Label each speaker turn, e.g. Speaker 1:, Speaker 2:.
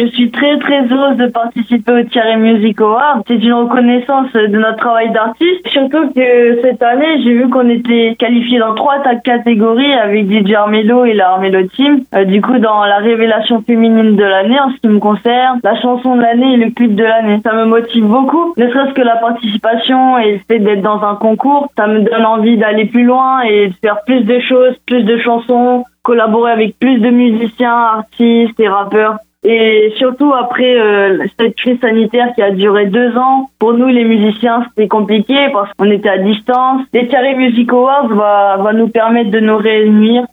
Speaker 1: Je suis très heureuse de participer au Thierry Music Award. C'est une reconnaissance de notre travail d'artiste. Surtout que cette année, j'ai vu qu'on était qualifié dans 3 catégories avec DJ Armello et la Armello Team. Du coup, dans la révélation féminine de l'année, en ce qui me concerne, la chanson de l'année et le clip de l'année. Ça me motive beaucoup, ne serait-ce que la participation et le fait d'être dans un concours. Ça me donne envie d'aller plus loin et de faire plus de choses, plus de chansons, collaborer avec plus de musiciens, artistes et rappeurs. Et surtout après cette crise sanitaire qui a duré 2 ans, pour nous les musiciens c'était compliqué parce qu'on était à distance. Les Thierry Music Awards va nous permettre de nous réunir